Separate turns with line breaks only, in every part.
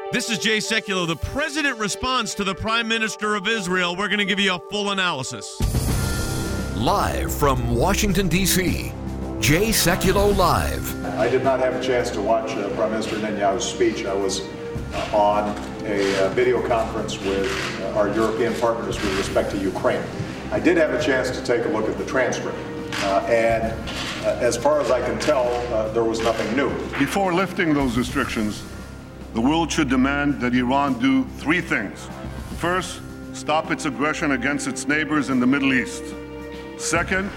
This is Jay Sekulow. The president responds to the Prime Minister of Israel. We're going to give you a full analysis.
Live from Washington, D.C., Jay Sekulow Live.
I did not have a chance to watch Prime Minister Netanyahu's speech. I was on a video conference with our European partners with respect to Ukraine. I did have a chance to take a look at the transcript. As far as I can tell, there was nothing new.
Before lifting those restrictions, the world should demand that Iran do three things. First, stop its aggression against its neighbors in the Middle East. Second,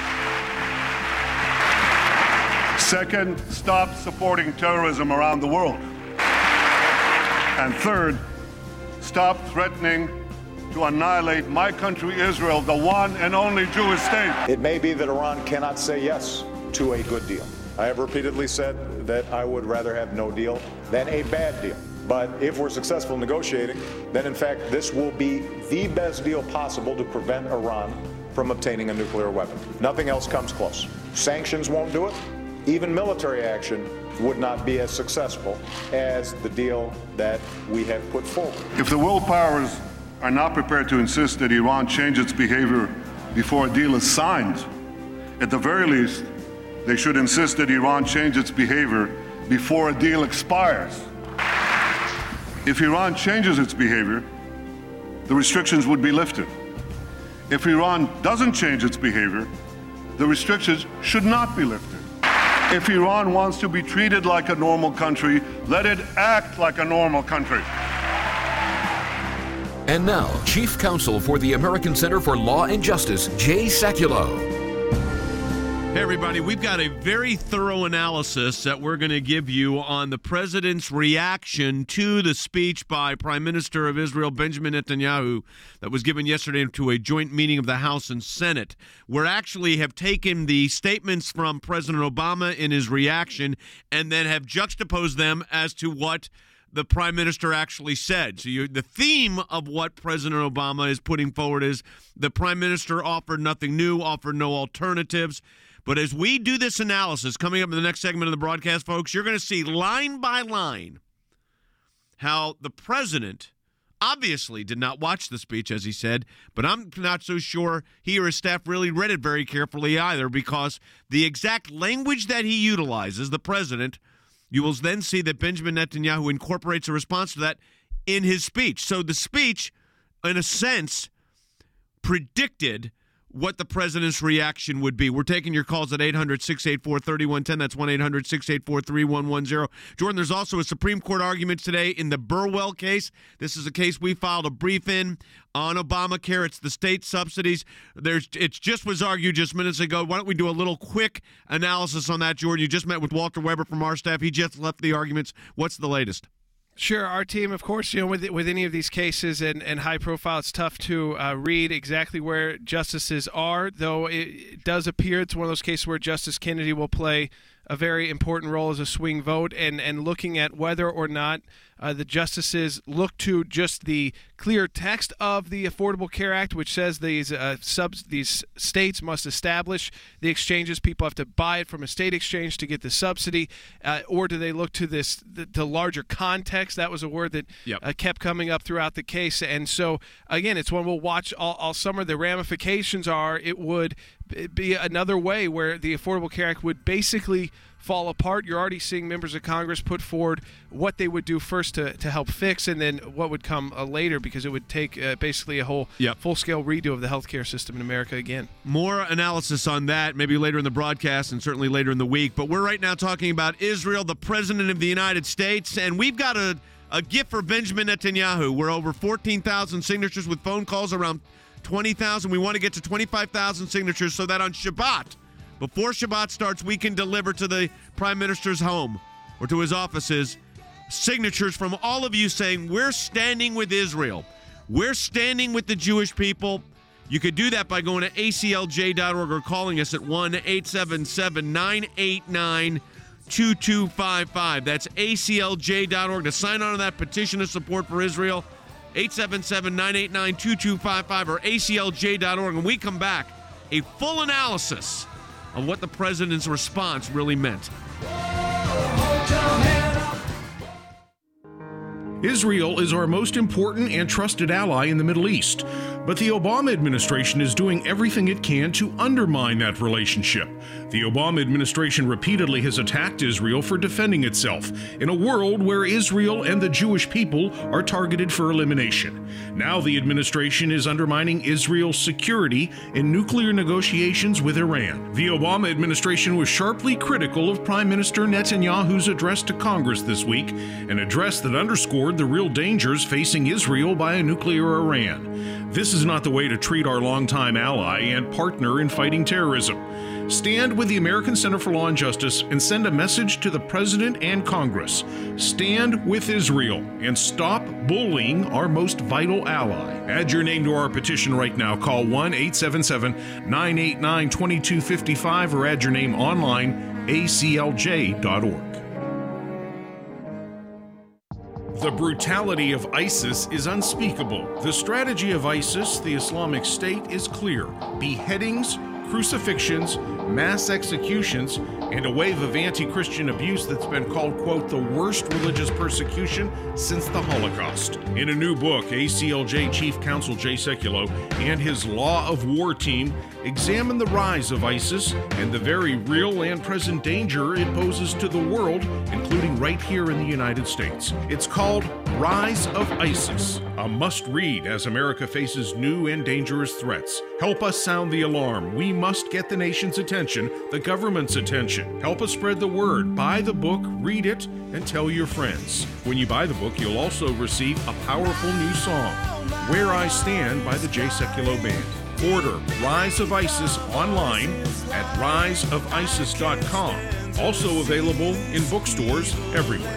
stop supporting terrorism around the world. And third, stop threatening to annihilate my country, Israel, the one and only Jewish state.
It may be that Iran cannot say yes to a good deal. I have repeatedly said that I would rather have no deal than a bad deal. But if we're successful negotiating, then in fact this will be the best deal possible to prevent Iran from obtaining a nuclear weapon. Nothing else comes close. Sanctions won't do it. Even military action would not be as successful as the deal that we have put forward.
If the world powers are not prepared to insist that Iran change its behavior before a deal is signed, at the very least, they should insist that Iran change its behavior before a deal expires. If Iran changes its behavior, the restrictions would be lifted. If Iran doesn't change its behavior, the restrictions should not be lifted. If Iran wants to be treated like a normal country, let it act like a normal country.
And now, Chief Counsel for the American Center for Law and Justice, Jay Sekulow.
Hey, everybody, we've got a very thorough analysis that we're going to give you on the president's reaction to the speech by Prime Minister of Israel, Benjamin Netanyahu, that was given yesterday to a joint meeting of the House and Senate. We actually have taken the statements from President Obama in his reaction and then have juxtaposed them as to what the Prime Minister actually said. So the theme of what President Obama is putting forward is the Prime Minister offered nothing new, offered no alternatives. But as we do this analysis, coming up in the next segment of the broadcast, folks, you're going to see line by line how the president obviously did not watch the speech, as he said, but I'm not so sure he or his staff really read it very carefully either, because the exact language that he utilizes, the president, you will then see that Benjamin Netanyahu incorporates a response to that in his speech. So the speech, in a sense, predicted what the president's reaction would be. We're taking your calls at 800-684-3110. That's 1-800-684-3110. Jordan, there's also a Supreme Court argument today in the Burwell case. This is a case we filed a brief in on Obamacare. It's the state subsidies. It just was argued just minutes ago. Why don't we do a little quick analysis on that, Jordan? You just met with Walter Weber from our staff. He just left the arguments. What's the latest?
Sure. Our team, of course, with any of these cases and high profile, it's tough to read exactly where justices are, though it does appear it's one of those cases where Justice Kennedy will play a very important role as a swing vote, and looking at whether or not the justices look to just the clear text of the Affordable Care Act, which says these states must establish the exchanges. People have to buy it from a state exchange to get the subsidy, or do they look to the larger context? That was a word that kept coming up throughout the case. And so, again, it's one we'll watch all summer. The ramifications are it would be another way where the Affordable Care Act would basically fall apart. You're already seeing members of Congress put forward what they would do first to help fix, and then what would come later, because it would take basically a whole full-scale redo of the healthcare system in America again. More analysis on that maybe later in the broadcast and certainly later in the week. But we're right now talking about Israel, the President of the United States, and we've got a gift for Benjamin Netanyahu. We're over 14,000 signatures with phone calls, around 20,000. We want to get to 25,000 signatures so that on Shabbat, before Shabbat starts, we can deliver to the Prime Minister's home or to his offices signatures from all of you saying, we're standing with Israel. We're standing with the Jewish people. You could do that by going to aclj.org or calling us at 1-877-989-2255. That's aclj.org to sign on to that petition of support for Israel. 877-989-2255 or aclj.org. When we come back, a full analysis of what the president's response really meant.
Israel is our most important and trusted ally in the Middle East, but the Obama administration is doing everything it can to undermine that relationship. The Obama administration repeatedly has attacked Israel for defending itself in a world where Israel and the Jewish people are targeted for elimination. Now the administration is undermining Israel's security in nuclear negotiations with Iran. The Obama administration was sharply critical of Prime Minister Netanyahu's address to Congress this week, an address that underscored the real dangers facing Israel by a nuclear Iran. This is not the way to treat our longtime ally and partner in fighting terrorism. Stand with the American Center for Law and Justice and send a message to the President and Congress. Stand with Israel and stop bullying our most vital ally. Add your name to our petition right now. Call 1-877-989-2255 or add your name online, aclj.org. The brutality of ISIS is unspeakable. The strategy of ISIS, the Islamic State, is clear. Beheadings, crucifixions, mass executions, and a wave of anti-Christian abuse that's been called, quote, the worst religious persecution since the Holocaust. In a new book, ACLJ Chief Counsel Jay Sekulow and his Law of War team examine the rise of ISIS and the very real and present danger it poses to the world, including right here in the United States. It's called Rise of ISIS, a must-read as America faces new and dangerous threats. Help us sound the alarm. We must get the nation's attention, the government's attention. Help us spread the word. Buy the book, read it, and tell your friends. When you buy the book, you'll also receive a powerful new song, Where I Stand by the Jay Sekulow Band. Order Rise of ISIS online at riseofisis.com. Also available in bookstores everywhere.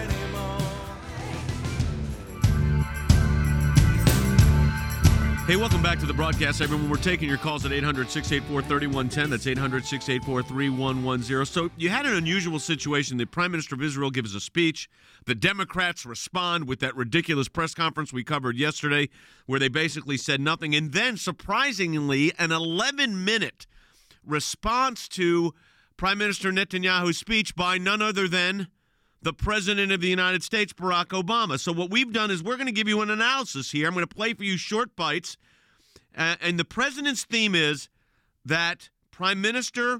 Hey, welcome back to the broadcast, everyone. We're taking your calls at 800-684-3110. That's 800-684-3110. So you had an unusual situation. The Prime Minister of Israel gives a speech. The Democrats respond with that ridiculous press conference we covered yesterday where they basically said nothing. And then, surprisingly, an 11-minute response to Prime Minister Netanyahu's speech by none other than the President of the United States, Barack Obama. So what we've done is we're going to give you an analysis here. I'm going to play for you short bites. And the President's theme is that Prime Minister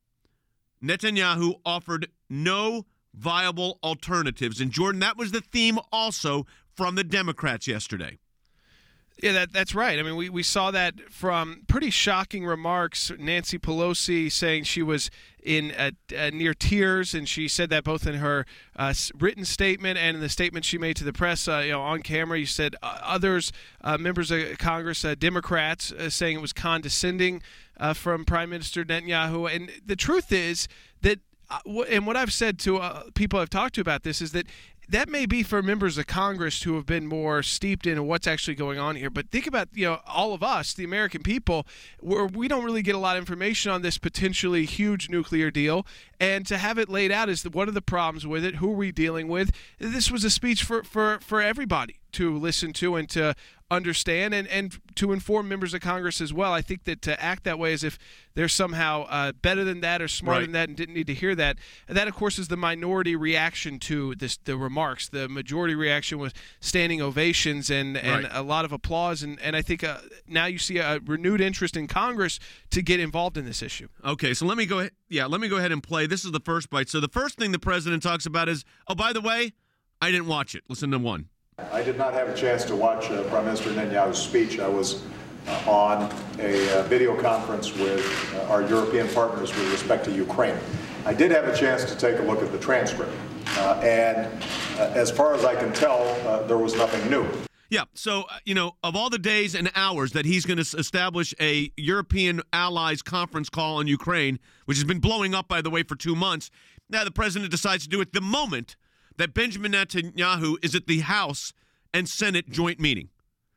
Netanyahu offered no viable alternatives. And, Jordan, that was the theme also from the Democrats yesterday.
Yeah, that's right. I mean, we saw that from pretty shocking remarks. Nancy Pelosi saying she was in near tears, and she said that both in her written statement and in the statement she made to the press on camera. You said others, members of Congress, Democrats, saying it was condescending from Prime Minister Netanyahu. And the truth is that, and what I've said to people I've talked to about this is that may be for members of Congress who have been more steeped in what's actually going on here. But think about, all of us, the American people, where we don't really get a lot of information on this potentially huge nuclear deal. And to have it laid out as what are the problems with it, who are we dealing with? This was a speech for everybody to listen to and to understand and to inform members of Congress as well. I think that to act that way as if they're somehow better than that or smarter than that and didn't need to hear that, that, of course, is the minority reaction to the remarks. The majority reaction was standing ovations and a lot of applause. And I think now you see a renewed interest in Congress to get involved in this issue.
Okay, so let me go ahead. Yeah, let me go ahead and play. This is the first bite. So the first thing the president talks about is, oh, by the way, I didn't watch it. Listen to one.
I did not have a chance to watch Prime Minister Netanyahu's speech. I was on a video conference with our European partners with respect to Ukraine. I did have a chance to take a look at the transcript. And as far as I can tell, there was nothing new.
Yeah, so, of all the days and hours that he's going to establish a European allies conference call on Ukraine, which has been blowing up, by the way, for 2 months, now the president decides to do it the moment that Benjamin Netanyahu is at the House and Senate joint meeting.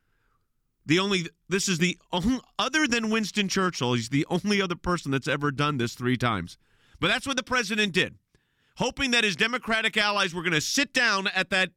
This is the only, other than Winston Churchill, he's the only other person that's ever done this 3 times. But that's what the president did, hoping that his Democratic allies were going to sit down at that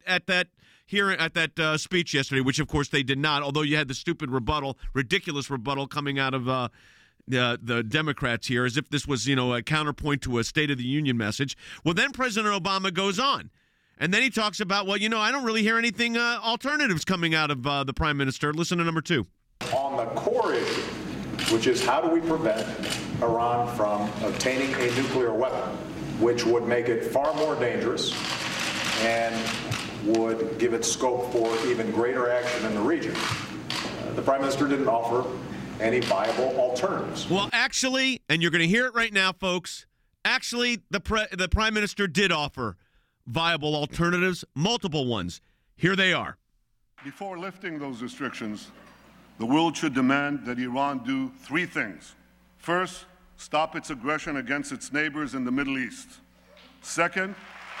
speech yesterday, which of course they did not. Although you had the ridiculous rebuttal coming out of the Democrats here, as if this was a counterpoint to a State of the Union message. Well, then President Obama goes on. And then he talks about, well, I don't really hear anything alternatives coming out of the prime minister. Listen to number 2.
On the core issue, which is how do we prevent Iran from obtaining a nuclear weapon, which would make it far more dangerous and would give it scope for even greater action in the region. The Prime Minister didn't offer any viable alternatives.
Well, actually, and you're going to hear it right now, folks, actually, the Prime Minister did offer viable alternatives, multiple ones. Here they are.
Before lifting those restrictions, the world should demand that Iran do 3 things. First, stop its aggression against its neighbors in the Middle East. Second,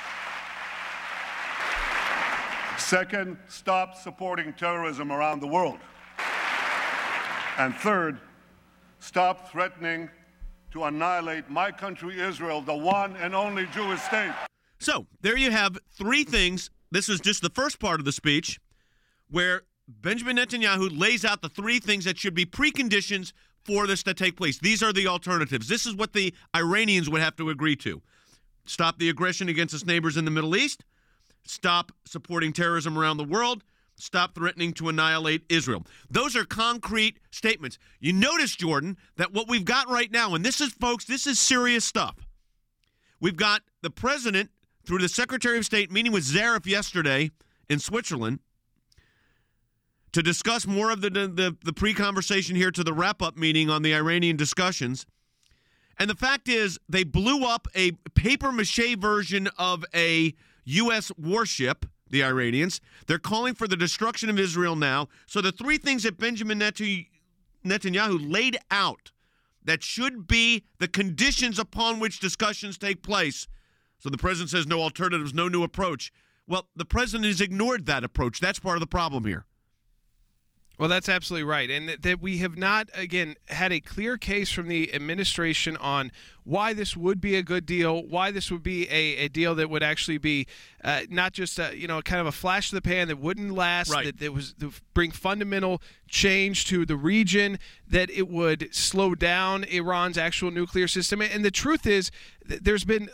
stop supporting terrorism around the world. And third, stop threatening to annihilate my country, Israel, the one and only Jewish state.
So there you have 3 things. This is just the first part of the speech where Benjamin Netanyahu lays out the 3 things that should be preconditions for this to take place. These are the alternatives. This is what the Iranians would have to agree to. Stop the aggression against its neighbors in the Middle East. Stop supporting terrorism around the world. Stop threatening to annihilate Israel. Those are concrete statements. You notice, Jordan, that what we've got right now, and this is, folks, this is serious stuff. We've got the president, through the Secretary of State, meeting with Zarif yesterday in Switzerland to discuss more of the pre-conversation here to the wrap-up meeting on the Iranian discussions. And the fact is, they blew up a papier-mâché version of a U.S. warship, the Iranians. They're calling for the destruction of Israel now. So the 3 things that Benjamin Netanyahu laid out that should be the conditions upon which discussions take place. So the president says no alternatives, no new approach. Well, the president has ignored that approach. That's part of the problem here.
Well, that's absolutely right. And that we have not, again, had a clear case from the administration on why this would be a good deal, why this would be a deal that would actually be not just kind of a flash in the pan that wouldn't last,
right.
that was to bring fundamental change to the region, that it would slow down Iran's actual nuclear system. And the truth is, there's been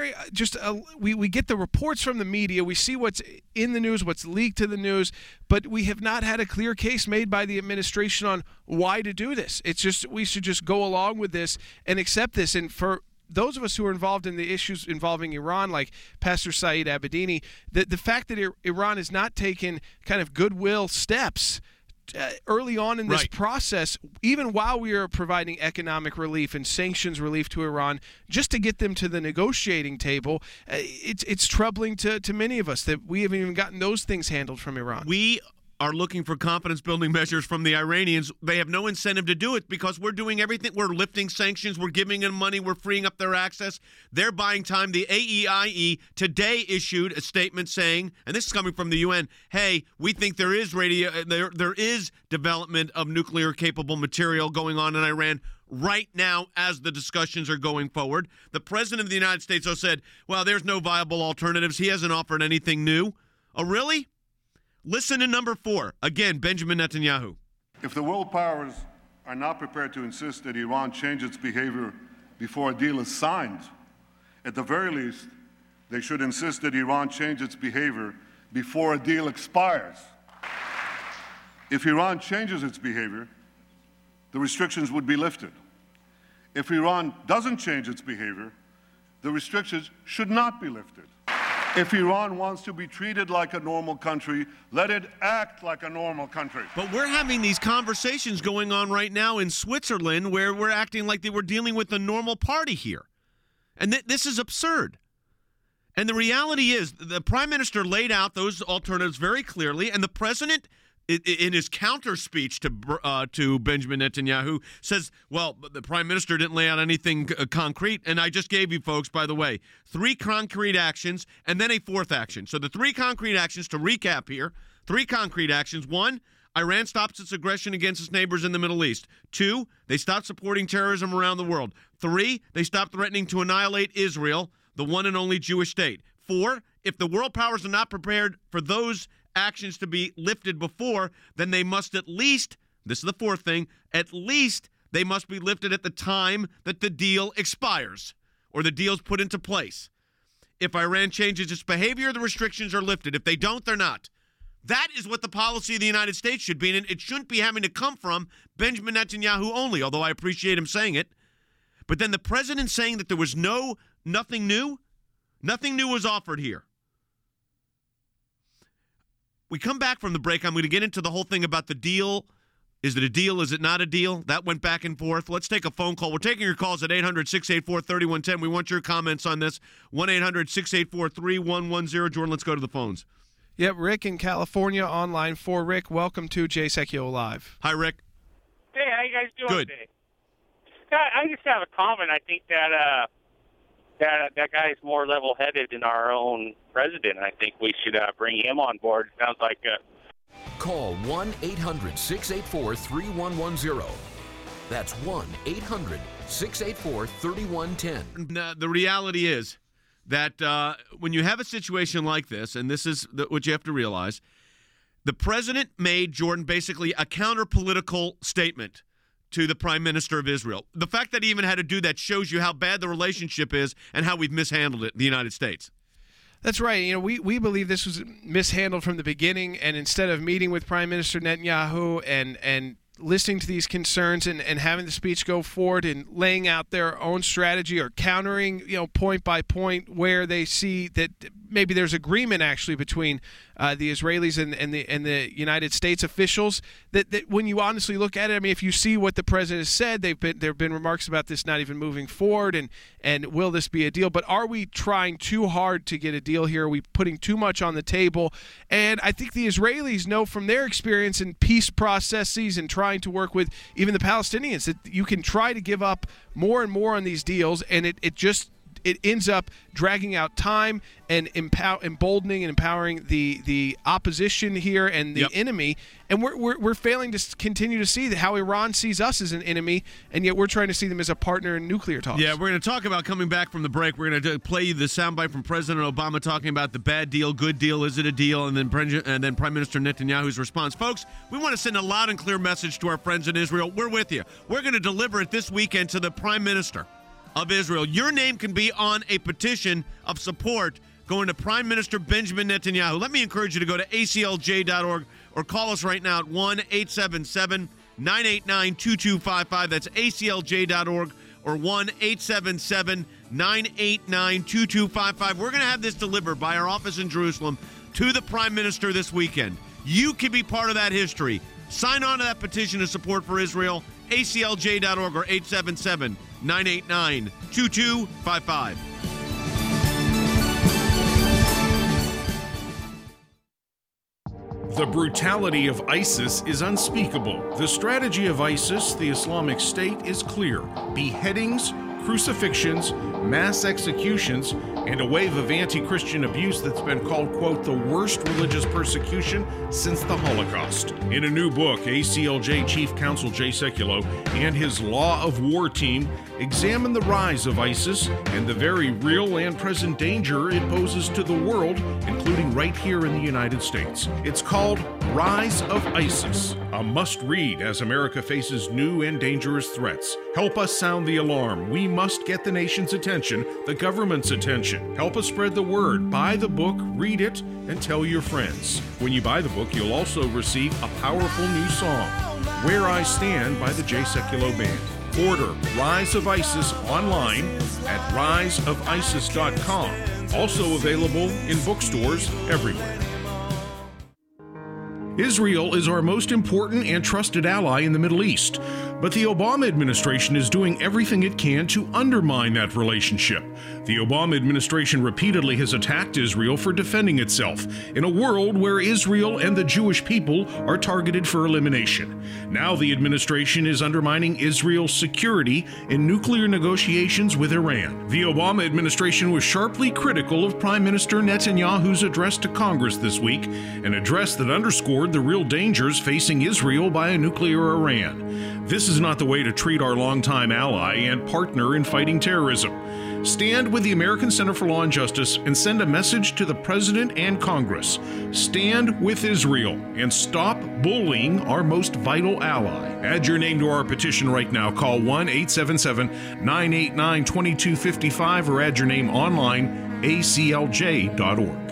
we get the reports from the media, we see what's in the news, what's leaked to the news, but we have not had a clear case made by the administration on why to do this. It's just, we should just go along with this and accept this. And for those of us who are involved in the issues involving Iran, like Pastor Saeed Abedini, the fact that Iran has not taken kind of goodwill steps early on in this process, even while we are providing economic relief and sanctions relief to Iran, just to get them to the negotiating table, it's troubling to many of us that we haven't even gotten those things handled from Iran.
We are looking for confidence-building measures from the Iranians. They have no incentive to do it because we're doing everything. We're lifting sanctions. We're giving them money. We're freeing up their access. They're buying time. The AEIE today issued a statement saying, and this is coming from the UN, hey, we think there is there is development of nuclear-capable material going on in Iran right now as the discussions are going forward. The President of the United States said, well, there's no viable alternatives. He hasn't offered anything new. Oh, really? Listen to number 4. Again, Benjamin Netanyahu.
If the world powers are not prepared to insist that Iran change its behavior before a deal is signed, at the very least, they should insist that Iran change its behavior before a deal expires. If Iran changes its behavior, the restrictions would be lifted. If Iran doesn't change its behavior, the restrictions should not be lifted. If Iran wants to be treated like a normal country, let it act like a normal country.
But we're having these conversations going on right now in Switzerland where we're acting like they were dealing with a normal party here. And this is absurd. And the reality is the prime minister laid out those alternatives very clearly, and the president, in his counter speech to Benjamin Netanyahu, says, well, the prime minister didn't lay out anything concrete. And I just gave you folks, by the way, 3 concrete actions and then a 4th action. So the 3 concrete actions, to recap here, 3 concrete actions. 1, Iran stops its aggression against its neighbors in the Middle East. 2, they stop supporting terrorism around the world. 3, they stop threatening to annihilate Israel, the one and only Jewish state. 4, if the world powers are not prepared for those actions to be lifted before, then they must at least, this is the 4th thing, at least they must be lifted at the time that the deal expires or the deal's put into place. if Iran changes its behavior, the restrictions are lifted. If they don't, they're not. That is what the policy of the United States should be, and it shouldn't be having to come from Benjamin Netanyahu only, although I appreciate him saying it. But then the president saying that there was nothing new was offered here. We come back from the break. I'm going to get into the whole thing about the deal. Is it a deal? Is it not a deal? That went back and forth. Let's take a phone call. We're taking your calls at 800-684-3110. We want your comments on this. 1-800-684-3110. Jordan, let's go to the phones.
Yep, Rick in California on line 4. Rick, welcome to Jay Sekulow Live.
Hi, Rick.
Hey, how you guys doing
Good.
today? I just have a comment. I think that that guy is more level-headed than our own president. I think we should bring him on board. Sounds like
Call 1-800-684-3110. That's 1-800-684-3110.
The reality is that when you have a situation like this, and this is what you have to realize, the president made, Jordan, basically a counter-political statement to the Prime Minister of Israel. The fact that he even had to do that shows you how bad the relationship is and how we've mishandled it in the United States.
That's right. You know, we believe this was mishandled from the beginning, and instead of meeting with Prime Minister Netanyahu and listening to these concerns and having the speech go forward and laying out their own strategy or countering, point by point where they see that maybe there's agreement actually between the Israelis and the United States officials, that when you honestly look at it, I mean, if you see what the president has said, there have been remarks about this not even moving forward, and will this be a deal? But are we trying too hard to get a deal here? Are we putting too much on the table? And I think the Israelis know from their experience in peace processes and trying to work with even the Palestinians that you can try to give up more and more on these deals, and it ends up dragging out time and emboldening and empowering the opposition here and the enemy. And we're failing to continue to see how Iran sees us as an enemy, and yet we're trying to see them as a partner in nuclear talks.
Yeah, we're going to talk about, coming back from the break, we're going to play you the soundbite from President Obama talking about the bad deal, good deal, is it a deal, and then Prime Minister Netanyahu's response. Folks, we want to send a loud and clear message to our friends in Israel. We're with you. We're going to deliver it this weekend to the Prime Minister of Israel. Your name can be on a petition of support going to Prime Minister Benjamin Netanyahu. Let me encourage you to go to aclj.org or call us right now at 1-877-989-2255. That's aclj.org or 1-877-989-2255. We're going to have this delivered by our office in Jerusalem to the Prime Minister this weekend. You can be part of that history. Sign on to that petition of support for Israel, aclj.org or 877-989-2255.
The brutality of ISIS is unspeakable. The strategy of ISIS, the Islamic State, is clear. Beheadings, crucifixions, mass executions, and a wave of anti-Christian abuse that's been called, quote, the worst religious persecution since the Holocaust. In a new book, ACLJ Chief Counsel Jay Sekulow and his Law of War team examine the rise of ISIS and the very real and present danger it poses to the world, including right here in the United States. It's called Rise of ISIS, a must-read as America faces new and dangerous threats. Help us sound the alarm. We must get the nation's attention, the government's attention. Help us spread the word. Buy the book, read it, and tell your friends. When you buy the book, you'll also receive a powerful new song, Where I Stand by the Jay Sekulow Band. Order Rise of ISIS online at riseofisis.com. Also available in bookstores everywhere. Israel is our most important and trusted ally in the Middle East, but the Obama administration is doing everything it can to undermine that relationship. The Obama administration repeatedly has attacked Israel for defending itself in a world where Israel and the Jewish people are targeted for elimination. Now the administration is undermining Israel's security in nuclear negotiations with Iran. The Obama administration was sharply critical of Prime Minister Netanyahu's address to Congress this week, an address that underscored the real dangers facing Israel by a nuclear Iran. This is not the way to treat our longtime ally and partner in fighting terrorism. Stand with the American Center for Law and Justice and send a message to the President and Congress. Stand with Israel and stop bullying our most vital ally. Add your name to our petition right now. Call 1-877-989-2255 or add your name online aclj.org.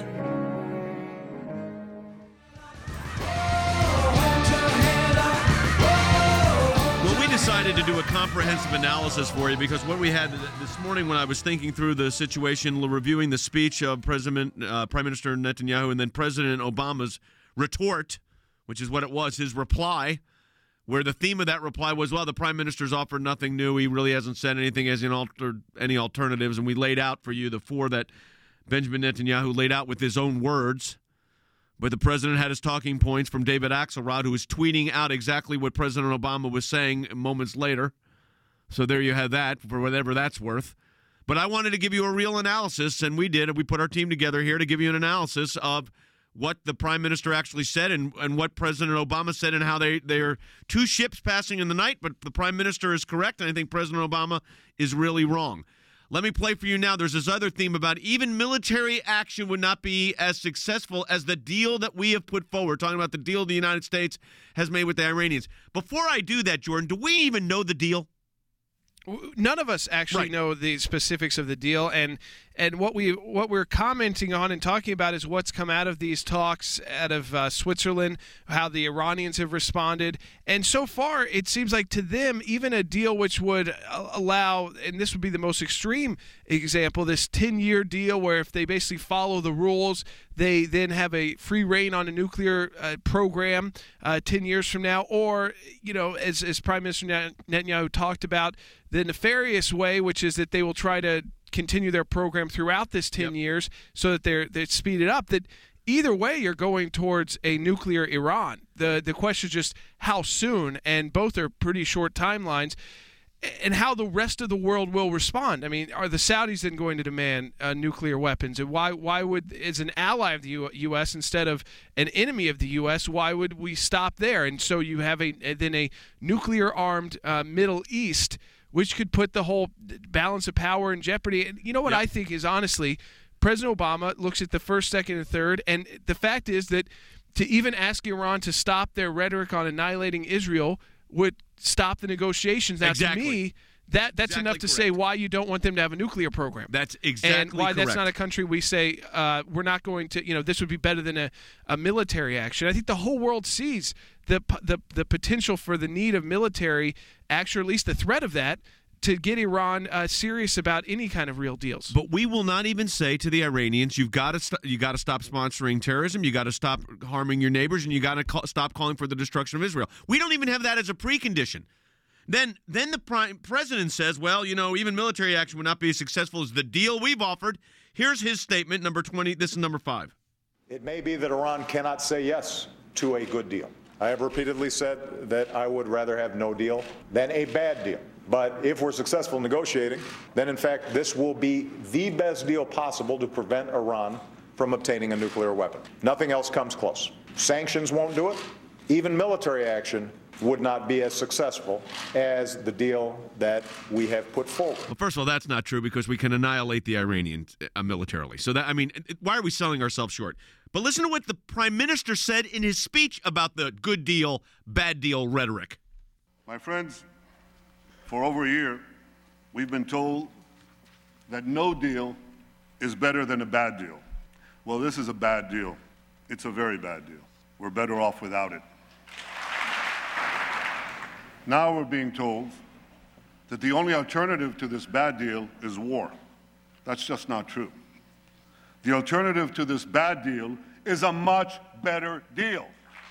Decided to do a comprehensive analysis for you because what we had this morning when I was thinking through the situation, reviewing the speech of Prime Minister Netanyahu and then President Obama's retort, which is what it was, his reply, where the theme of that reply was, well, the Prime Minister's offered nothing new. He really hasn't said anything, hasn't altered any alternatives, and we laid out for you the four that Benjamin Netanyahu laid out with his own words. But the president had his talking points from David Axelrod, who was tweeting out exactly what President Obama was saying moments later. So there you have that, for whatever that's worth. But I wanted to give you a real analysis, and we did. We put our team together here to give you an analysis of what the prime minister actually said and what President Obama said and how they are two ships passing in the night, but the prime minister is correct, and I think President Obama is really wrong. Let me play for you now. There's this other theme about even military action would not be as successful as the deal that we have put forward, talking about the deal the United States has made with the Iranians. Before I do that, Jordan, do we even know the deal?
None of us actually know the specifics of the deal, and what we're commenting on and talking about is what's come out of these talks out of Switzerland, how the Iranians have responded, and so far it seems like to them even a deal which would allow, and this would be the most extreme example, this 10-year deal where if they basically follow the rules, they then have a free reign on a nuclear program 10 years from now, or as Prime Minister Netanyahu talked about, the nefarious way, which is that they will try to continue their program throughout this 10 years so that they're speeded up, that either way you're going towards a nuclear Iran. The question is just how soon, and both are pretty short timelines, and how the rest of the world will respond. I mean, are the Saudis then going to demand nuclear weapons? And why would, as an ally of the U.S. instead of an enemy of the U.S., why would we stop there? And so you have then a nuclear-armed Middle East, which could put the whole balance of power in jeopardy. And you know what I think is, honestly, President Obama looks at the first, second, and third, and the fact is that to even ask Iran to stop their rhetoric on annihilating Israel would stop the negotiations. Now, to me, that's enough to say why you don't want them to have a nuclear program.
That's exactly
and why
correct.
That's not a country we say we're not going to, this would be better than a military action. I think the whole world sees the potential for the need of military action, or at least the threat of that, to get Iran serious about any kind of real deals.
But we will not even say to the Iranians, you've got to stop sponsoring terrorism, you got to stop harming your neighbors, and you got to stop calling for the destruction of Israel. We don't even have that as a precondition. Then the president says, well, even military action would not be as successful as the deal we've offered. Here's his statement, number 20. This is number 5.
It may be that Iran cannot say yes to a good deal. I have repeatedly said that I would rather have no deal than a bad deal. But if we're successful negotiating, then in fact this will be the best deal possible to prevent Iran from obtaining a nuclear weapon. Nothing else comes close. Sanctions won't do it. Even military action would not be as successful as the deal that we have put forward.
Well, first of all, that's not true because we can annihilate the Iranians militarily. So why are we selling ourselves short? But listen to what the prime minister said in his speech about the good deal, bad deal rhetoric.
My friends, for over a year, we've been told that no deal is better than a bad deal. Well, this is a bad deal. It's a very bad deal. We're better off without it. Now we're being told that the only alternative to this bad deal is war. That's just not true. The alternative to this bad deal is a much better deal.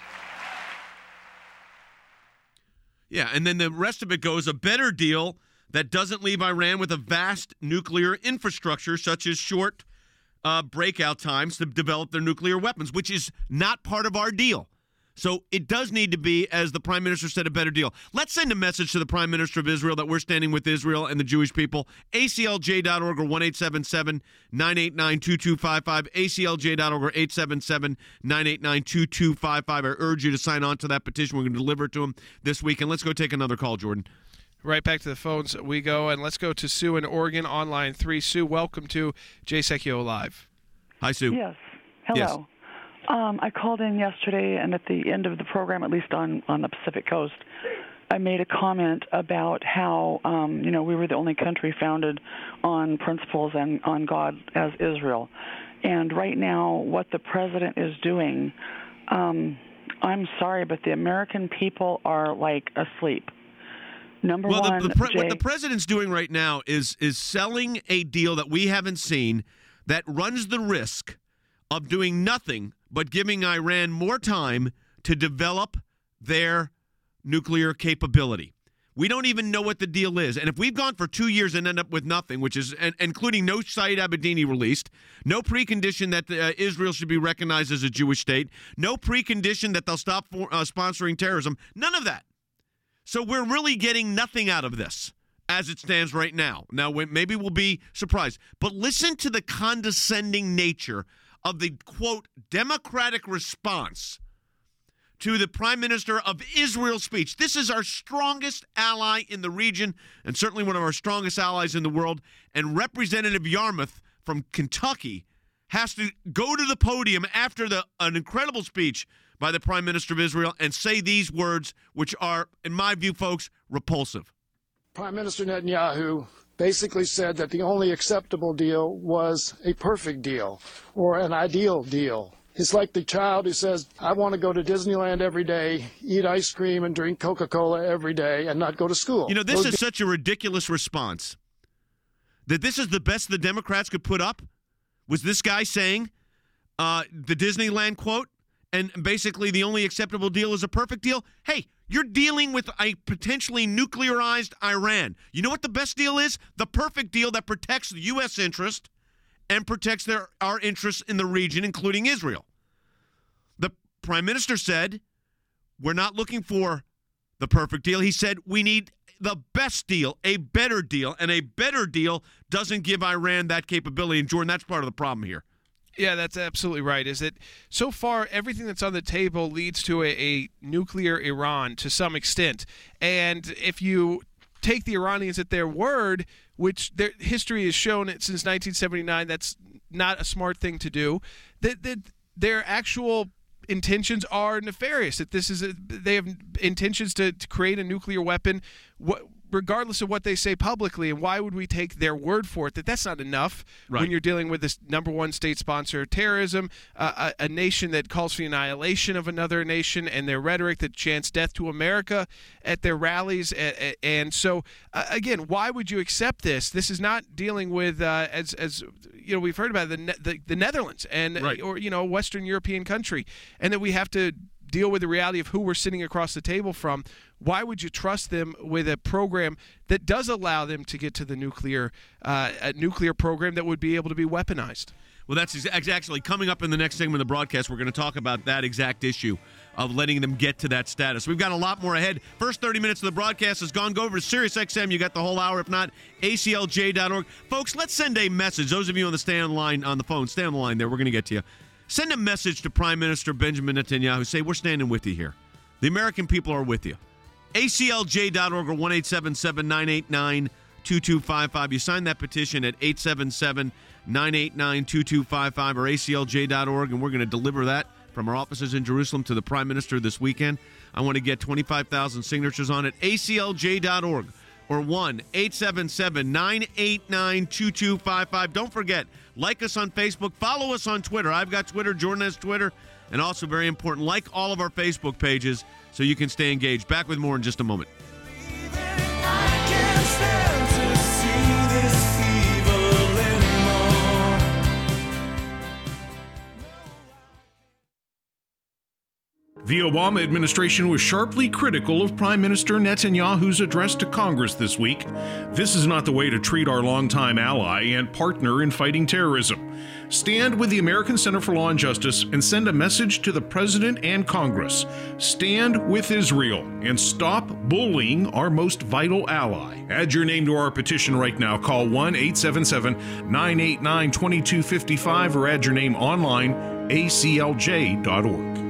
Yeah, and then the rest of it goes, a better deal that doesn't leave Iran with a vast nuclear infrastructure, such as short breakout times to develop their nuclear weapons, which is not part of our deal. So it does need to be, as the prime minister said, a better deal. Let's send a message to the prime minister of Israel that we're standing with Israel and the Jewish people. ACLJ.org or 1-877-989-2255. ACLJ.org or 877-989-2255. I urge you to sign on to that petition. We're going to deliver it to them this week. And let's go take another call, Jordan.
Right back to the phones we go, and let's go to Sue in Oregon on line 3. Sue, welcome to Jay Sekulow Live.
Hi, Sue.
Yes. Hello.
Yes.
I called in yesterday, and at the end of the program, at least on the Pacific Coast, I made a comment about how, we were the only country founded on principles and on God as Israel. And right now, what the president is doing, I'm sorry, but the American people are like asleep. Number one,
what the president's doing right now is selling a deal that we haven't seen that runs the risk of doing nothing but giving Iran more time to develop their nuclear capability. We don't even know what the deal is. And if we've gone for 2 years and end up with nothing, which is including no Saeed Abedini released, no precondition that Israel should be recognized as a Jewish state, no precondition that they'll stop sponsoring terrorism, none of that. So we're really getting nothing out of this as it stands right now. Now, maybe we'll be surprised. But listen to the condescending nature of the, quote, democratic response to the Prime Minister of Israel's speech. This is our strongest ally in the region and certainly one of our strongest allies in the world. And Representative Yarmouth from Kentucky has to go to the podium after an incredible speech by the Prime Minister of Israel and say these words, which are, in my view, folks, repulsive.
Prime Minister Netanyahu basically said that the only acceptable deal was a perfect deal or an ideal deal. It's like the child who says, I want to go to Disneyland every day, eat ice cream and drink Coca-Cola every day, and not go to school.
This is such a ridiculous response. That this is the best the Democrats could put up? Was this guy saying the Disneyland quote? And basically the only acceptable deal is a perfect deal? Hey, you're dealing with a potentially nuclearized Iran. You know what the best deal is? The perfect deal that protects the U.S. interest and protects our interests in the region, including Israel. The Prime Minister said, we're not looking for the perfect deal. He said, we need the best deal, a better deal, and a better deal doesn't give Iran that capability. And, Jordan, that's part of the problem here.
Yeah, that's absolutely right. Is that so far everything that's on the table leads to a nuclear Iran to some extent. And if you take the Iranians at their word, which their history has shown it since 1979, that's not a smart thing to do, that their actual intentions are nefarious, that they have intentions to create a nuclear weapon, regardless of what they say publicly. And why would we take their word for it? That's not enough when you're dealing with this number one state sponsor of terrorism, a nation that calls for the annihilation of another nation, and their rhetoric that chants death to America at their rallies. And so, again, why would you accept this? This is not dealing with, as we've heard about the Netherlands and or a Western European country, and that we have to deal with the reality of who we're sitting across the table from. Why would you trust them with a program that does allow them to get to the nuclear program that would be able to be weaponized?
Well, that's actually coming up in the next segment of the broadcast. We're going to talk about that exact issue of letting them get to that status. We've got a lot more ahead. First 30 minutes of the broadcast is gone. Go over to SiriusXM. You got the whole hour. If not, aclj.org. Folks, let's send a message. Those of you on the phone, stay on the line there. We're going to get to you. Send a message to Prime Minister Benjamin Netanyahu. Say, we're standing with you here. The American people are with you. ACLJ.org or 1-877-989-2255. You sign that petition at 877-989-2255 or ACLJ.org, and we're going to deliver that from our offices in Jerusalem to the Prime Minister this weekend. I want to get 25,000 signatures on it. ACLJ.org or 1-877-989-2255. Don't forget, like us on Facebook, follow us on Twitter. I've got Twitter, Jordan has Twitter, and also very important, like all of our Facebook pages so you can stay engaged. Back with more in just a moment.
The Obama administration was sharply critical of Prime Minister Netanyahu's address to Congress this week. This is not the way to treat our longtime ally and partner in fighting terrorism. Stand with the American Center for Law and Justice and send a message to the President and Congress. Stand with Israel and stop bullying our most vital ally. Add your name to our petition right now. Call 1-877-989-2255 or add your name online, aclj.org.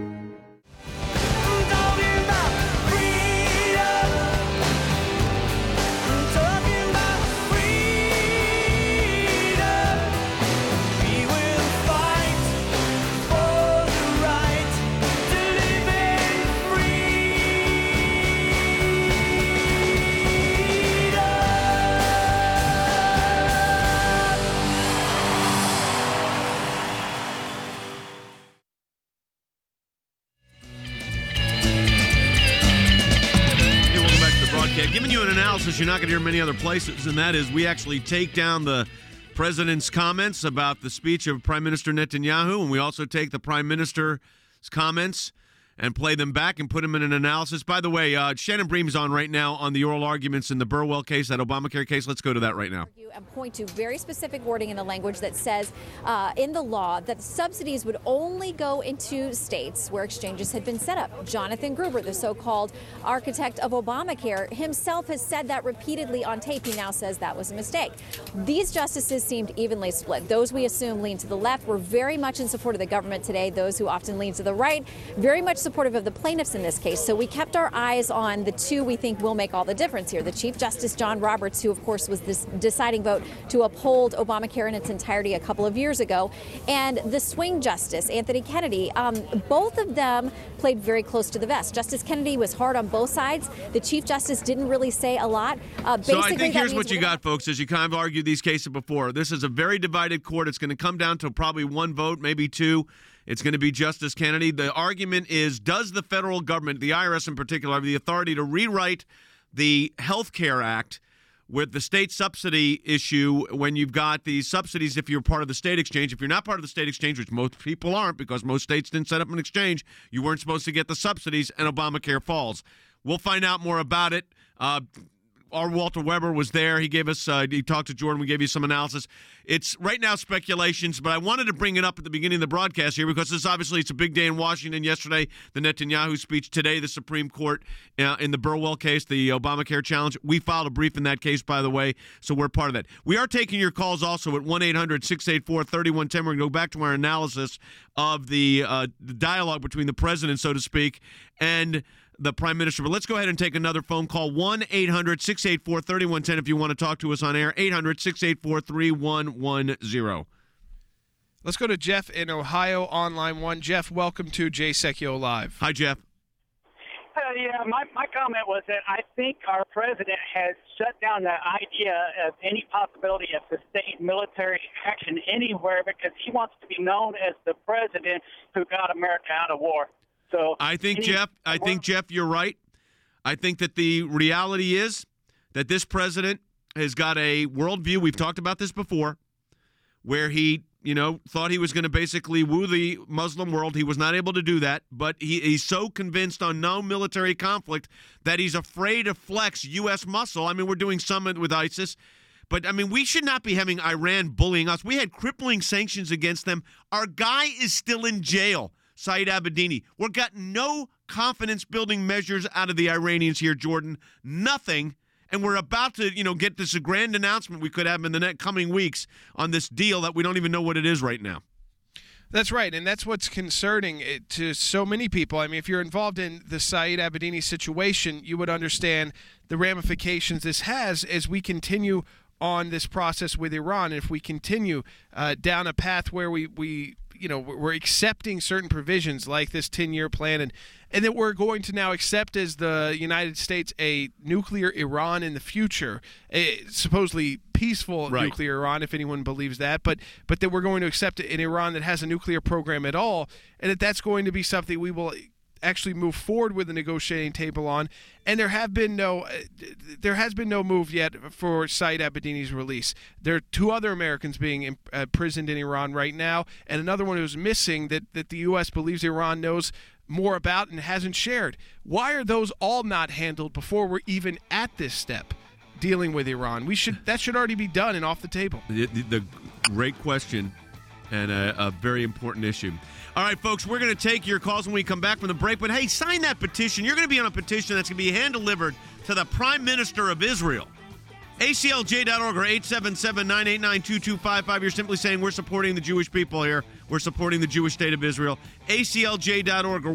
giving you an analysis you're not going to hear many other places, and that is we actually take down the president's comments about the speech of Prime Minister Netanyahu, and we also take the Prime Minister's comments and play them back and put them in an analysis. By the way, Shannon Bream's on right now on the oral arguments in the Burwell case, that Obamacare case. Let's go to that right now.
And point to very specific wording in the language that says in the law that subsidies would only go into states where exchanges had been set up. Jonathan Gruber, the so-called architect of Obamacare, himself has said that repeatedly on tape. He now says that was a mistake. These justices seemed evenly split. Those we assume lean to the left were very much in support of the government today. Those who often lean to the right, very much supportive of the plaintiffs in this case. So we kept our eyes on the two we think will make all the difference here. The Chief Justice John Roberts, who of course was this deciding vote to uphold Obamacare in its entirety a couple of years ago, and the swing justice, Anthony Kennedy. Both of them played very close to the vest. Justice Kennedy was hard on both sides. The Chief Justice didn't really say a lot.
So I think here's what you got, folks, as you kind of argued these cases before. This is a very divided court. It's going to come down to probably one vote, maybe two. It's going to be Justice Kennedy. The argument is, does the federal government, the IRS in particular, have the authority to rewrite the Health Care Act with the state subsidy issue when you've got these subsidies if you're part of the state exchange? If you're not part of the state exchange, which most people aren't because most states didn't set up an exchange, you weren't supposed to get the subsidies, and Obamacare falls. We'll find out more about it. Our Walter Weber was there. He gave us, he talked to Jordan. We gave you some analysis. It's right now speculations, but I wanted to bring it up at the beginning of the broadcast here because it's a big day in Washington. Yesterday, the Netanyahu speech. Today, the Supreme Court in the Burwell case, the Obamacare challenge. We filed a brief in that case, by the way, so we're part of that. We are taking your calls also at 1-800-684-3110. We're going to go back to our analysis of the dialogue between the president, so to speak, and the Prime Minister. But let's go ahead and take another phone call. 1-800-684-3110 if you want to talk to us on air. 800-684-3110.
Let's go to Jeff in Ohio on line 1. Jeff, welcome to Jay Secchio Live.
Hi, Jeff.
My comment was that I think our president has shut down the idea of any possibility of sustained military action anywhere because he wants to be known as the president who got America out of war. So
I think, Jeff, you're right. I think that the reality is that this president has got a worldview. We've talked about this before, where he, thought he was going to basically woo the Muslim world. He was not able to do that, but he's so convinced on no military conflict that he's afraid to flex U.S. muscle. I mean, we're doing summit with ISIS. But, we should not be having Iran bullying us. We had crippling sanctions against them. Our guy is still in jail. Saeed Abedini. We've got no confidence-building measures out of the Iranians here, Jordan. Nothing. And we're about to, get this grand announcement we could have in the next coming weeks on this deal that we don't even know what it is right now.
That's right, and that's what's concerning to so many people. If you're involved in the Saeed Abedini situation, you would understand the ramifications this has as we continue on this process with Iran. And if we continue down a path where we're accepting certain provisions like this 10-year plan and that we're going to now accept as the United States a nuclear Iran in the future, a supposedly peaceful nuclear Iran, if anyone believes that, but that we're going to accept an Iran that has a nuclear program at all, and that's going to be something we will actually move forward with the negotiating table on. And there has been no move yet for Saeed Abedini's release. There are 2 other Americans being imprisoned in Iran right now, and another one who's missing that the U.S. believes Iran knows more about and hasn't shared. Why are those all not handled before we're even at this step dealing with Iran? That should already be done and off the table.
The great question and a very important issue. All right, folks, we're going to take your calls when we come back from the break. But, hey, sign that petition. You're going to be on a petition that's going to be hand-delivered to the Prime Minister of Israel. ACLJ.org or 877-989-2255. You're simply saying we're supporting the Jewish people here. We're supporting the Jewish state of Israel. ACLJ.org or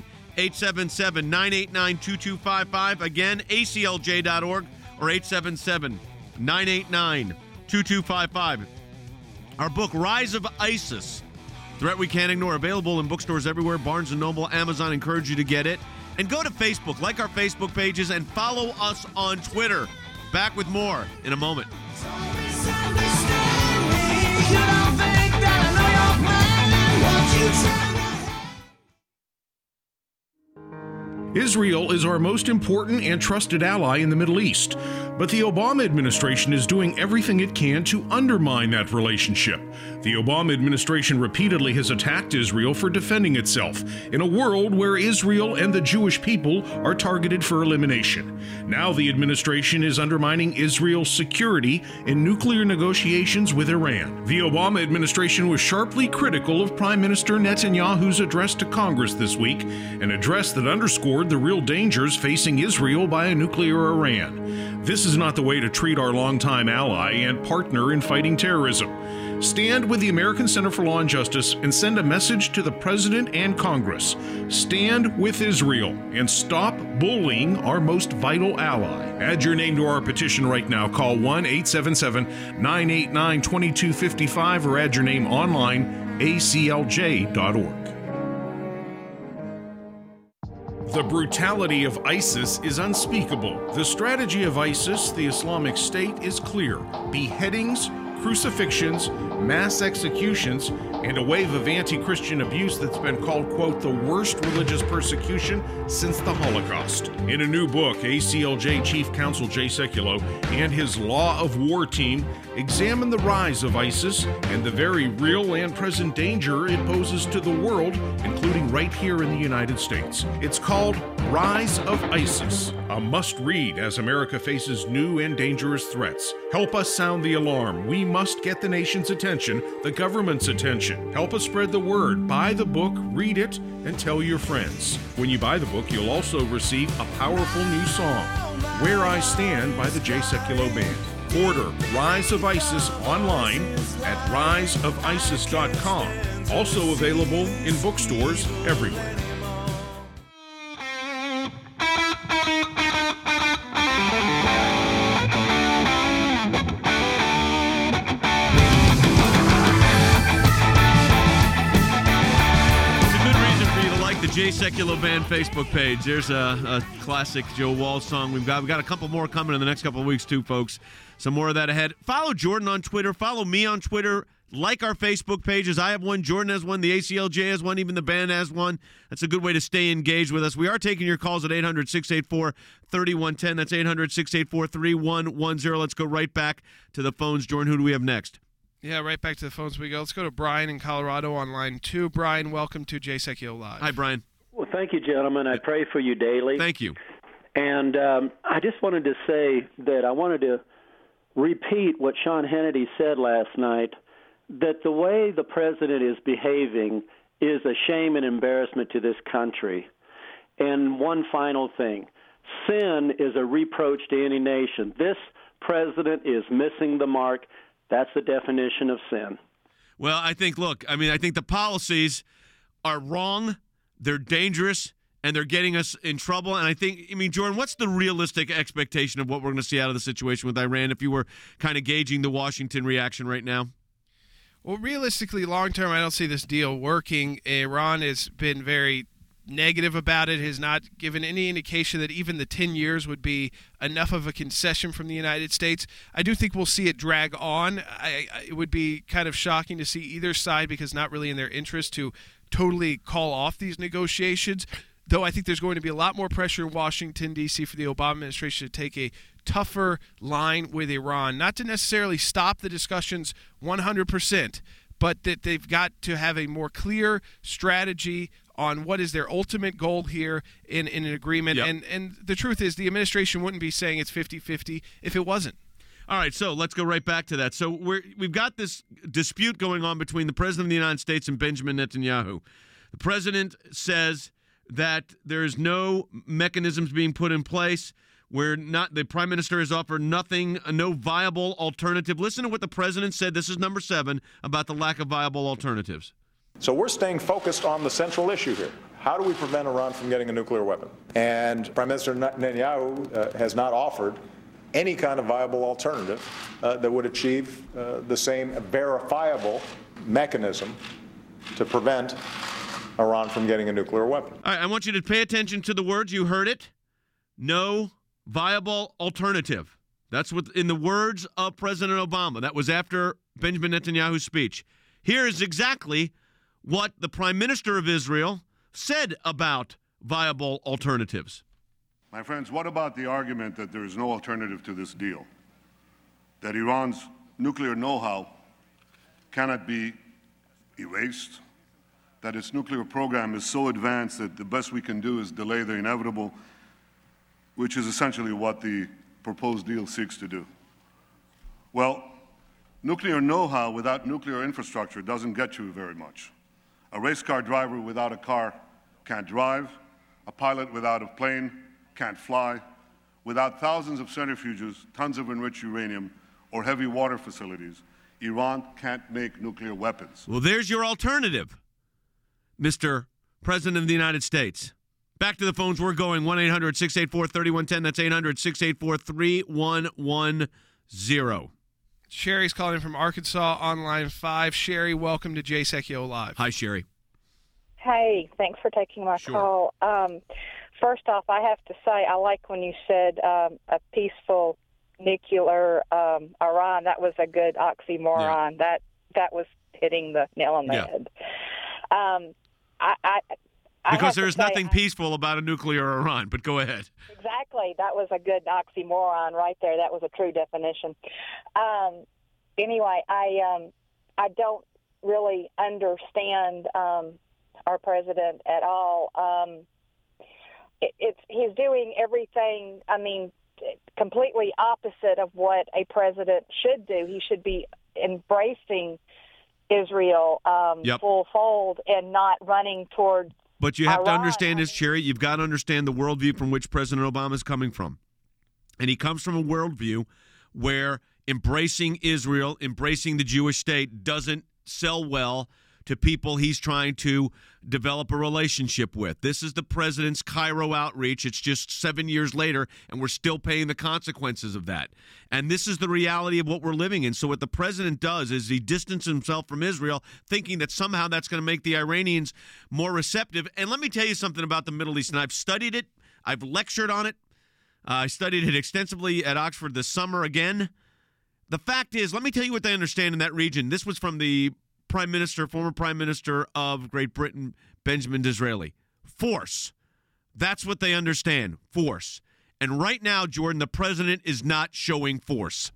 1-877-989-2255. Again, ACLJ.org or 877-989-2255. Our book, Rise of ISIS, Threat We Can't Ignore, available in bookstores everywhere. Barnes & Noble, Amazon, encourage you to get it. And go to Facebook, like our Facebook pages, and follow us on Twitter. Back with more in a moment.
Israel is our most important and trusted ally in the Middle East, but the Obama administration is doing everything it can to undermine that relationship. The Obama administration repeatedly has attacked Israel for defending itself in a world where Israel and the Jewish people are targeted for elimination. Now the administration is undermining Israel's security in nuclear negotiations with Iran. The Obama administration was sharply critical of Prime Minister Netanyahu's address to Congress this week, an address that underscored the real dangers facing Israel by a nuclear Iran. This is not the way to treat our longtime ally and partner in fighting terrorism. Stand with the American Center for Law and Justice and send a message to the President and Congress. Stand with Israel and stop bullying our most vital ally. Add your name to our petition right now. Call 1-877-989-2255 or add your name online, aclj.org. The brutality of ISIS is unspeakable. The strategy of ISIS, the Islamic State, is clear. Beheadings, crucifixions, mass executions, and a wave of anti-Christian abuse that's been called, quote, the worst religious persecution since the Holocaust. In a new book, ACLJ Chief Counsel Jay Sekulow and his Law of War team examine the rise of ISIS and the very real and present danger it poses to the world, including right here in the United States. It's called Rise of ISIS, a must-read as America faces new and dangerous threats. Help us sound the alarm. We must get the nation's attention, the government's attention. Help us spread the word. Buy the book, read it, and tell your friends. When you buy the book, you'll also receive a powerful new song, Where I Stand by the Jay Sekulow Band. Order Rise of ISIS online at riseofisis.com. Also available in bookstores everywhere.
Jay Sekulow Band Facebook page. There's a classic Joe Walsh song. We've got a couple more coming in the next couple of weeks too, folks. Some more of that ahead. Follow Jordan on Twitter. Follow me on Twitter. Like our Facebook pages. I have one. Jordan has one. The ACLJ has one. Even the band has one. That's a good way to stay engaged with us. We are taking your calls at 800-684-3110. That's 800-684-3110. Let's go right back to the phones. Jordan, who do we have next?
Yeah, right back to the phones we go. Let's go to Brian in Colorado on line 2. Brian, welcome to Jay Sekulow Live.
Hi, Brian.
Well, thank you, gentlemen. I pray for you daily.
Thank you.
And I just wanted to say that I wanted to repeat what Sean Hannity said last night, that the way the president is behaving is a shame and embarrassment to this country. And one final thing. Sin is a reproach to any nation. This president is missing the mark. That's the definition of sin.
Well, I think the policies are wrong, they're dangerous, and they're getting us in trouble. And Jordan, what's the realistic expectation of what we're going to see out of the situation with Iran if you were kind of gauging the Washington reaction right now?
Well, realistically, long-term, I don't see this deal working. Iran has been very negative about it, has not given any indication that even the 10 years would be enough of a concession from the United States. I do think we'll see it drag on. It would be kind of shocking to see either side, because not really in their interest to totally call off these negotiations, though I think there's going to be a lot more pressure in Washington, D.C. for the Obama administration to take a tougher line with Iran, not to necessarily stop the discussions 100%, but that they've got to have a more clear strategy on what is their ultimate goal here in an agreement.
Yep.
And the truth is the administration wouldn't be saying it's 50-50 if it wasn't.
All right, so let's go right back to that. So we've got this dispute going on between the President of the United States and Benjamin Netanyahu. The President says that there's no mechanisms being put in place. The Prime Minister has offered nothing, no viable alternative. Listen to what the President said. This is number 7 about the lack of viable alternatives.
So we're staying focused on the central issue here. How do we prevent Iran from getting a nuclear weapon? And Prime Minister Netanyahu has not offered any kind of viable alternative that would achieve the same verifiable mechanism to prevent Iran from getting a nuclear weapon.
All right, I want you to pay attention to the words. You heard it. No viable alternative. That's what in the words of President Obama. That was after Benjamin Netanyahu's speech. Here is exactly what the Prime Minister of Israel said about viable alternatives.
My friends, what about the argument that there is no alternative to this deal? That Iran's nuclear know-how cannot be erased? That its nuclear program is so advanced that the best we can do is delay the inevitable, which is essentially what the proposed deal seeks to do? Well, nuclear know-how without nuclear infrastructure doesn't get you very much. A race car driver without a car can't drive. A pilot without a plane can't fly. Without thousands of centrifuges, tons of enriched uranium, or heavy water facilities, Iran can't make nuclear weapons.
Well, there's your alternative, Mr. President of the United States. Back to the phones we're going, 1-800-684-3110. That's 800-684-3110.
Sherry's calling in from Arkansas on line 5. Sherry, welcome to Jay Sekulow Live.
Hi, Sherry.
Hey, thanks for taking my call. First off, I have to say I like when you said a peaceful nuclear Iran. That was a good oxymoron. Yeah. That was hitting the nail on the head.
Because there's nothing peaceful about a nuclear Iran, but go ahead.
Exactly. That was a good oxymoron right there. That was a true definition. Anyway, I don't really understand our president at all. He's doing everything, completely opposite of what a president should do. He should be embracing Israel full fold and not running toward
But you have
Iran.
to understand this, Sherry. You've got to understand the worldview from which President Obama is coming from. And he comes from a worldview where embracing Israel, embracing the Jewish state doesn't sell well to people he's trying to develop a relationship with. This is the president's Cairo outreach. It's just 7 years later, and we're still paying the consequences of that. And this is the reality of what we're living in. So what the president does is he distances himself from Israel, thinking that somehow that's going to make the Iranians more receptive. And let me tell you something about the Middle East, and I've studied it. I've lectured on it. I studied it extensively at Oxford this summer again. The fact is, let me tell you what they understand in that region. This was from the former Prime Minister of Great Britain, Benjamin Disraeli. Force. That's what they understand. Force. And right now, Jordan, the president is not showing force.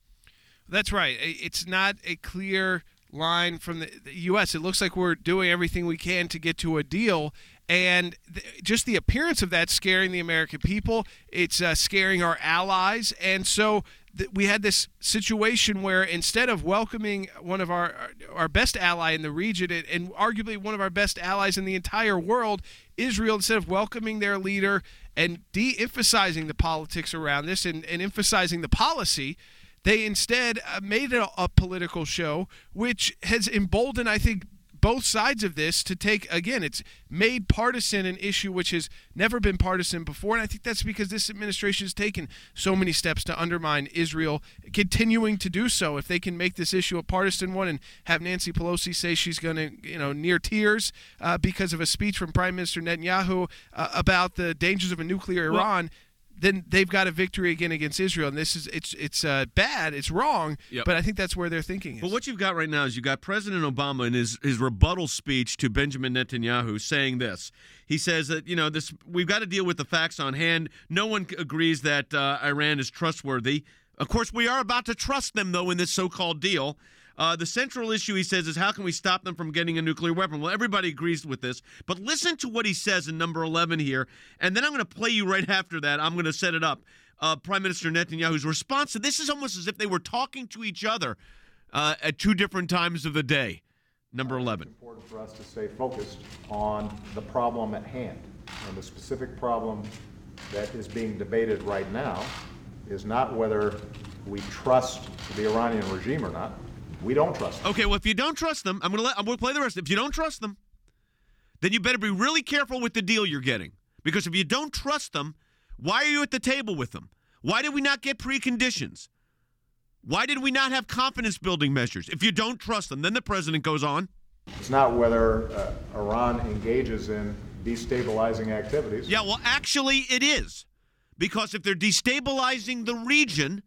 That's right. It's not a clear line from the U.S. It looks like we're doing everything we can to get to a deal, and just the appearance of that scaring the American people. It's scaring our allies, and so we had this situation where instead of welcoming one of our best ally in the region and arguably one of our best allies in the entire world, Israel, instead of welcoming their leader and de-emphasizing the politics around this and emphasizing the policy, they instead made it a political show, which has emboldened, I think, both sides of this to take, again, it's made partisan an issue which has never been partisan before. And I think that's because this administration has taken so many steps to undermine Israel, continuing to do so. If they can make this issue a partisan one and have Nancy Pelosi say she's going to, near tears because of a speech from Prime Minister Netanyahu about the dangers of a nuclear Iran, then they've got a victory again against Israel. And this is it's bad, it's wrong, but I think that's where their thinking is.
But what you've got right now is you've got President Obama in his rebuttal speech to Benjamin Netanyahu saying this. He says that, we've got to deal with the facts on hand. No one agrees that Iran is trustworthy. Of course, we are about to trust them, though, in this so-called deal. The central issue, he says, is how can we stop them from getting a nuclear weapon? Well, everybody agrees with this. But listen to what he says in number 11 here. And then I'm going to play you right after that. I'm going to set it up. Prime Minister Netanyahu's response to this is almost as if they were talking to each other at two different times of the day. Number 11.
It's important for us to stay focused on the problem at hand. And the specific problem that is being debated right now is not whether we trust the Iranian regime or not. We don't trust them.
Okay, well, if you don't trust them, I'm going to play the rest. If you don't trust them, then you better be really careful with the deal you're getting. Because if you don't trust them, why are you at the table with them? Why did we not get preconditions? Why did we not have confidence-building measures? If you don't trust them, then the president goes on.
It's not whether Iran engages in destabilizing activities.
Yeah, well, actually it is. Because if they're destabilizing the region,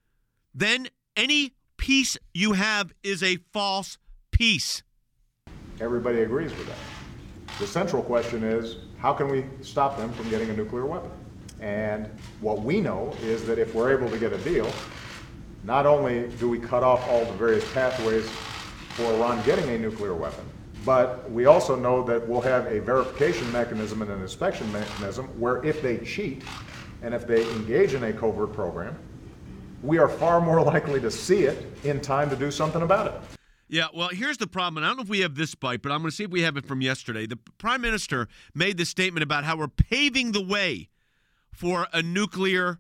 then any peace you have is a false peace.
Everybody agrees with that. The central question is, how can we stop them from getting a nuclear weapon? And what we know is that if we're able to get a deal, not only do we cut off all the various pathways for Iran getting a nuclear weapon, but we also know that we'll have a verification mechanism and an inspection mechanism where if they cheat and if they engage in a covert program, we are far more likely to see it in time to do something about it.
Yeah, well, here's the problem. And I don't know if we have this bite, but I'm going to see if we have it from yesterday. The Prime Minister made this statement about how we're paving the way for a nuclear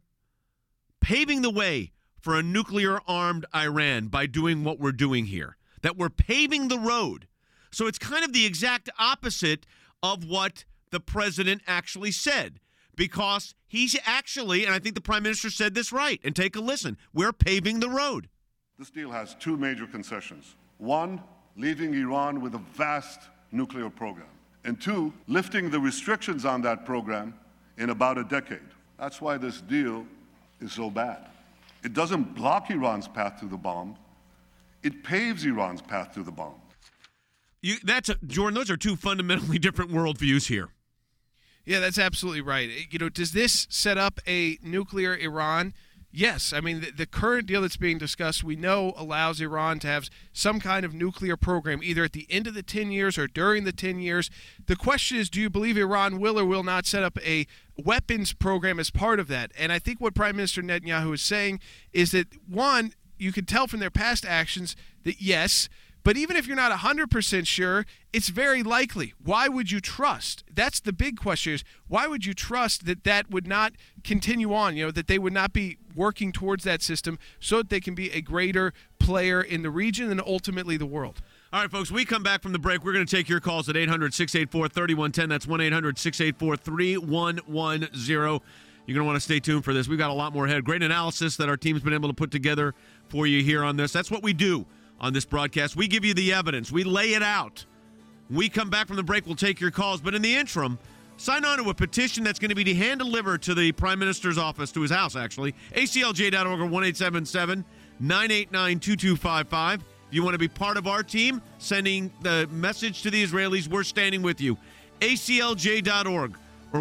armed Iran by doing what we're doing here, that we're paving the road. So it's kind of the exact opposite of what the president actually said, because he's actually, and I think the Prime Minister said this right, and take a listen, we're paving the road.
This deal has two major concessions. One, leaving Iran with a vast nuclear program. And two, lifting the restrictions on that program in about a decade. That's why this deal is so bad. It doesn't block Iran's path to the bomb. It paves Iran's path to the bomb.
Jordan, those are two fundamentally different worldviews here.
Yeah, that's absolutely right. Does this set up a nuclear Iran? Yes. I mean, the current deal that's being discussed, we know, allows Iran to have some kind of nuclear program, either at the end of the 10 years or during the 10 years. The question is, do you believe Iran will or will not set up a weapons program as part of that? And I think what Prime Minister Netanyahu is saying is that, one, you can tell from their past actions that yes, but even if you're not 100% sure, it's very likely. Why would you trust? That's the big question, is why would you trust that would not continue on, that they would not be working towards that system so that they can be a greater player in the region and ultimately the world?
All right, folks, we come back from the break. We're going to take your calls at 800-684-3110. That's 1-800-684-3110. You're going to want to stay tuned for this. We've got a lot more ahead. Great analysis that our team's been able to put together for you here on this. That's what we do on this broadcast. We give you the evidence. We lay it out. When we come back from the break, we'll take your calls. But in the interim, sign on to a petition that's going to be hand-delivered to the Prime Minister's office, to his house, actually. ACLJ.org or 1-877-989-2255. If you want to be part of our team, sending the message to the Israelis, we're standing with you. ACLJ.org or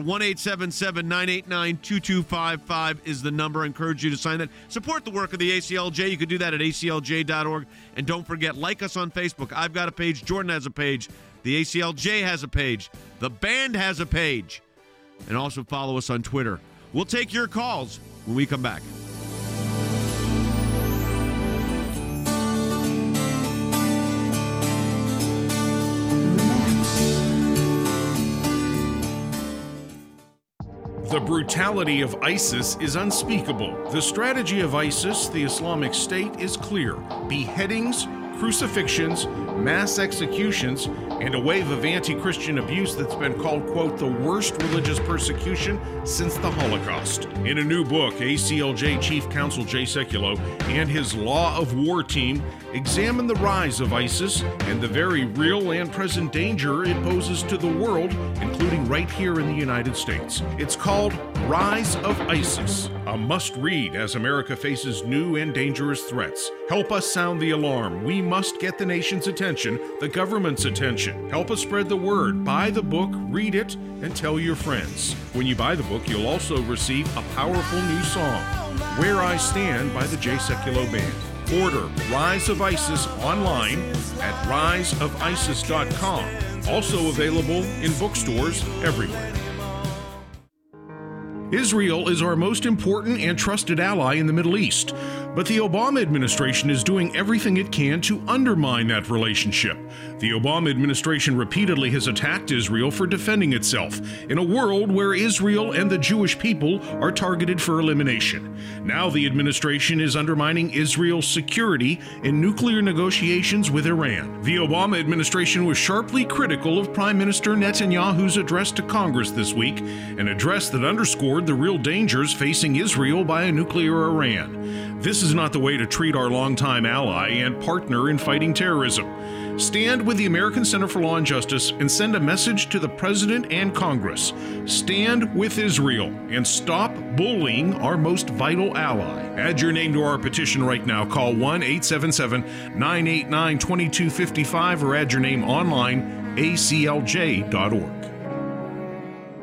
1-877-989-2255 is the number. I encourage you to sign that. Support the work of the ACLJ. You can do that at aclj.org. And don't forget, like us on Facebook. I've got a page. Jordan has a page. The ACLJ has a page. The band has a page. And also follow us on Twitter. We'll take your calls when we come back.
The brutality of ISIS is unspeakable. The strategy of ISIS, the Islamic State, is clear. Beheadings, crucifixions, mass executions, and a wave of anti-Christian abuse that's been called, quote, the worst religious persecution since the Holocaust. In a new book, ACLJ Chief Counsel Jay Sekulow and his Law of War team examine the rise of ISIS and the very real and present danger it poses to the world, including right here in the United States. It's called Rise of ISIS, a must-read as America faces new and dangerous threats. Help us sound the alarm. We must get the nation's attention, the government's attention. Help us spread the word. Buy the book, read it, and tell your friends. When you buy the book, you'll also receive a powerful new song, Where I Stand by the Jay Sekulow Band. Order Rise of ISIS online at riseofisis.com. Also available in bookstores everywhere. Israel is our most important and trusted ally in the Middle East, but the Obama administration is doing everything it can to undermine that relationship. The Obama administration repeatedly has attacked Israel for defending itself in a world where Israel and the Jewish people are targeted for elimination. Now the administration is undermining Israel's security in nuclear negotiations with Iran. The Obama administration was sharply critical of Prime Minister Netanyahu's address to Congress this week, an address that underscored the real dangers facing Israel by a nuclear Iran. This is not the way to treat our longtime ally and partner in fighting terrorism. Stand with the American Center for Law and Justice and send a message to the President and Congress. Stand with Israel and stop bullying our most vital ally. Add your name to our petition right now. Call 1-877-989-2255 or add your name online, aclj.org.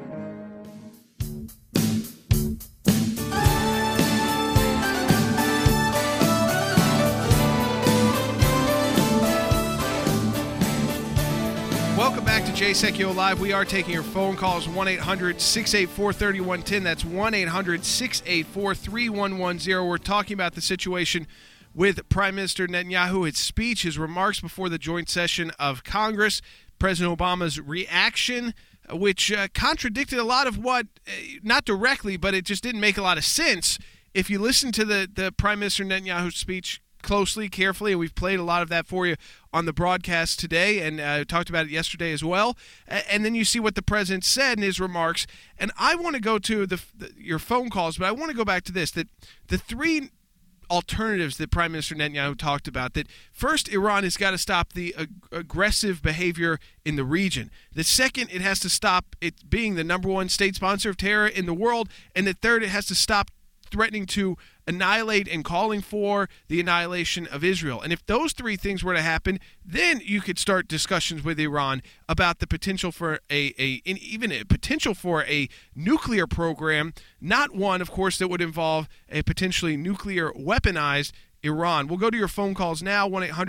Jay Secchio Live. We are taking your phone calls, 1-800-684-3110. That's 1-800-684-3110. We're talking about the situation with Prime Minister Netanyahu, his speech, his remarks before the joint session of Congress, President Obama's reaction, which contradicted a lot of what, not directly, but it just didn't make a lot of sense. If you listen to the Prime Minister Netanyahu's speech closely, carefully, and we've played a lot of that for you on the broadcast today and talked about it yesterday as well, and then you see what the president said in his remarks, and I want to go to your phone calls, but I want to go back to this, that the three alternatives that Prime Minister Netanyahu talked about, that first, Iran has got to stop the aggressive behavior in the region. The second, it has to stop it being the number one state sponsor of terror in the world. And the third, it has to stop threatening to annihilate and calling for the annihilation of Israel. And if those three things were to happen, then you could start discussions with Iran about the potential for even a potential for a nuclear program, not one, of course, that would involve a potentially nuclear weaponized Iran. We'll go to your phone calls now,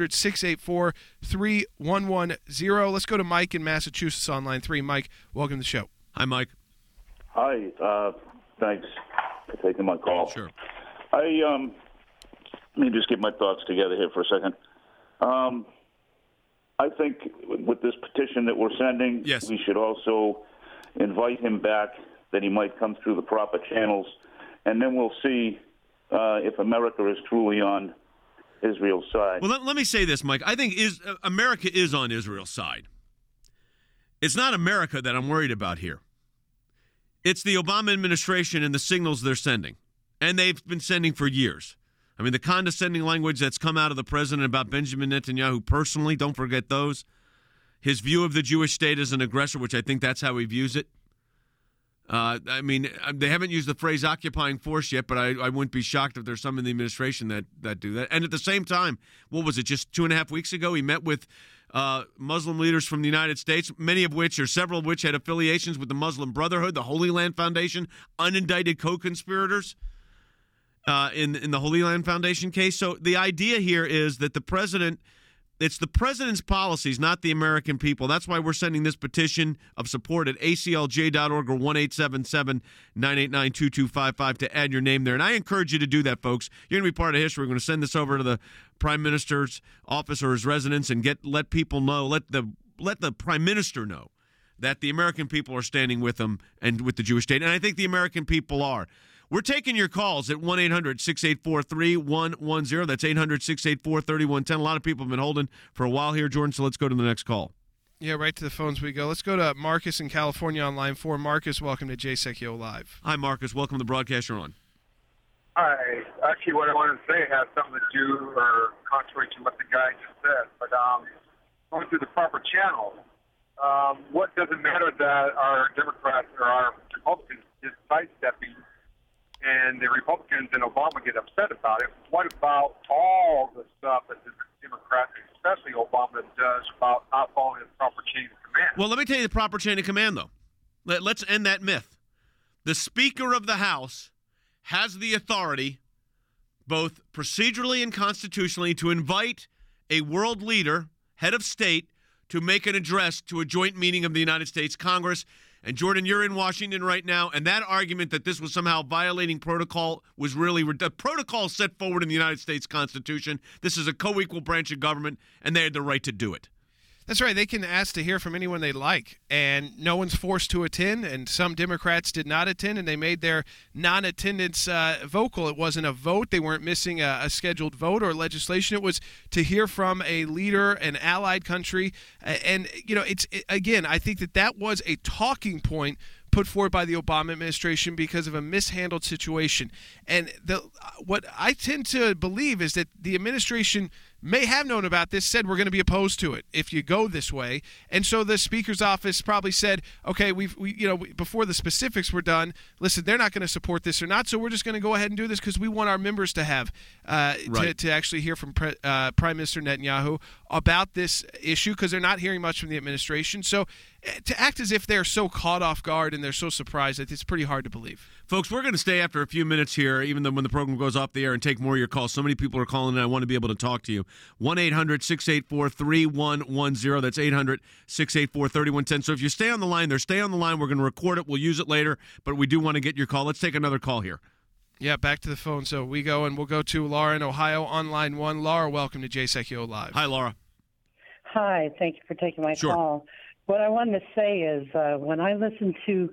1-800-684-3110. Let's go to Mike in Massachusetts on line 3. Mike, welcome to the show.
Hi, Mike.
Hi, thanks for taking my call.
Sure.
Let me just get my thoughts together here for a second. I think with this petition that we're sending, we should also invite him back, that he might come through the proper channels, and then we'll see if America is truly on Israel's side.
Well, let me say this, Mike. I think America is on Israel's side. It's not America that I'm worried about here. It's the Obama administration and the signals they're sending. And they've been sending for years. I mean, the condescending language that's come out of the president about Benjamin Netanyahu personally, don't forget those. His view of the Jewish state as an aggressor, which I think that's how he views it. I mean, they haven't used the phrase occupying force yet, but I wouldn't be shocked if there's some in the administration that do that. And at the same time, what was it, just 2.5 weeks ago, he met with Muslim leaders from the United States, many of which, or several of which, had affiliations with the Muslim Brotherhood, the Holy Land Foundation, unindicted co-conspirators in the Holy Land Foundation case. So the idea here is that it's the president's policies, not the American people. That's why we're sending this petition of support at aclj.org or 1-877-989-2255 to add your name there. And I encourage you to do that, folks. You're going to be part of history. We're going to send this over to the Prime Minister's office or his residence and let people know, let the Prime Minister know that the American people are standing with them and with the Jewish state. And I think the American people are. We're taking your calls at 1-800-684-3110. That's 800-684-3110. A lot of people have been holding for a while here, Jordan, so let's go to the next call.
Yeah, right to the phones we go. Let's go to Marcus in California on line 4. Marcus, welcome to Jay Secchio Live.
Hi, Marcus. Welcome to the broadcast you're on.
Hi. Actually, what I wanted to say has something to do or contrary to what the guy just said. But going through the proper channel, what does it matter that our Democrats or our Republicans is sidestepping and the Republicans and Obama get upset about it? What about all the stuff that the Democrats, especially Obama, does about not following the proper chain of command?
Well, let me tell you the proper chain of command, though. Let's end that myth. The Speaker of the House has the authority, both procedurally and constitutionally, to invite a world leader, head of state, to make an address to a joint meeting of the United States Congress. And, Jordan, you're in Washington right now, and that argument that this was somehow violating protocol was really – the protocol set forward in the United States Constitution. This is a co-equal branch of government, and they had the right to do it.
That's right. They can ask to hear from anyone they like, and no one's forced to attend, and some Democrats did not attend, and they made their non-attendance vocal. It wasn't a vote. They weren't missing a scheduled vote or legislation. It was to hear from a leader, an allied country, and, again, I think that was a talking point put forward by the Obama administration because of a mishandled situation. And what I tend to believe is that the administration may have known about this, said we're going to be opposed to it if you go this way. And so the Speaker's office probably said, okay, before the specifics were done, listen, they're not going to support this or not, so we're just going to go ahead and do this because we want our members to have to actually hear from Prime Minister Netanyahu about this issue because they're not hearing much from the administration. So to act as if they're so caught off guard and they're so surprised that it's pretty hard to believe.
Folks, we're going to stay after a few minutes here, even though when the program goes off the air, and take more of your calls. So many people are calling and I want to be able to talk to you. 1-800-684-3110. That's 800-684-3110. So if you stay on the line there, stay on the line. We're going to record it. We'll use it later, but we do want to get your call. Let's take another call here.
Yeah, back to the phone. So we'll go to Laura in Ohio on line 1. Laura, welcome to JSECU Live.
Hi, Laura.
Hi, thank you for taking my call. What I wanted to say is when I listened to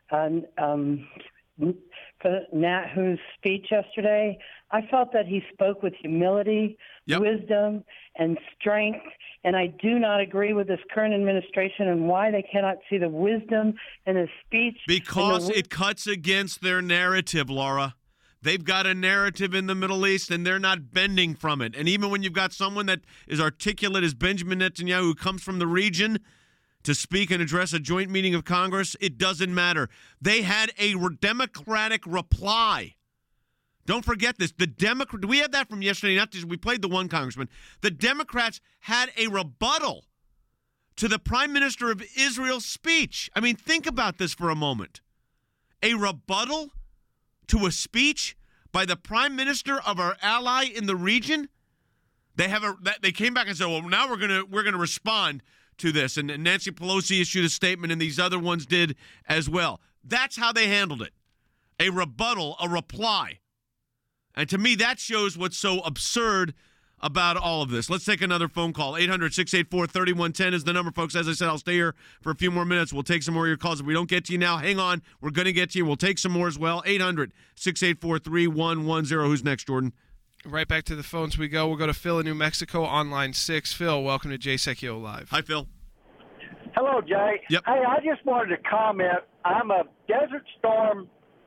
Netanyahu's speech yesterday, I felt that he spoke with humility, wisdom, and strength, and I do not agree with this current administration and why they cannot see the wisdom in his speech.
Because it cuts against their narrative, Laura. They've got a narrative in the Middle East, and they're not bending from it. And even when you've got someone that is articulate as Benjamin Netanyahu, who comes from the region, to speak and address a joint meeting of Congress, it doesn't matter. They had a Democratic reply. Don't forget this. We had that from yesterday. Not just we played the one congressman. The Democrats had a rebuttal to the Prime Minister of Israel's speech. I mean, think about this for a moment. A rebuttal to a speech by the Prime Minister of our ally in the region. They came back and said, "Well, now we're gonna respond to this," and Nancy Pelosi issued a statement, and these other ones did as well. That's how they handled it. A rebuttal, a reply. And to me, that shows what's so absurd about all of this. Let's take another phone call. 800-684-3110 is the number, folks. As I said, I'll stay here for a few more minutes. We'll take some more of your calls. If we don't get to you now, hang on. We're going to get to you. We'll take some more as well. 800-684-3110. Who's next, Jordan?
Right back to the phones we go. We'll go to Phil in New Mexico on line 6. Phil, welcome to JSECU Live.
Hi, Phil.
Hello, Jay.
Yep.
Hey, I just wanted to comment. I'm a Desert Storm.